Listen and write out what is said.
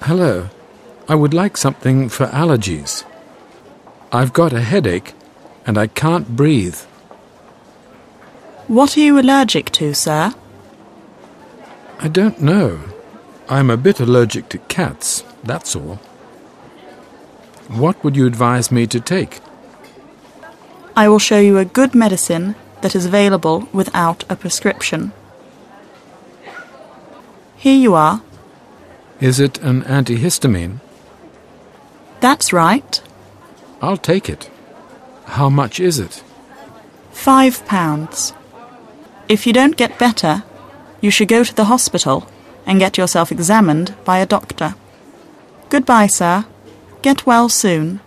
Hello. I would like something for allergies. I've got a headache and I can't breathe. What are you allergic to, sir? I don't know. I'm a bit allergic to cats, that's all. What would you advise me to take? I will show you a good medicine that is available without a prescription. Here you are. Is it an antihistamine? That's right. I'll take it. How much is it? £5. If you don't get better, you should go to the hospital and get yourself examined by a doctor. Goodbye, sir. Get well soon.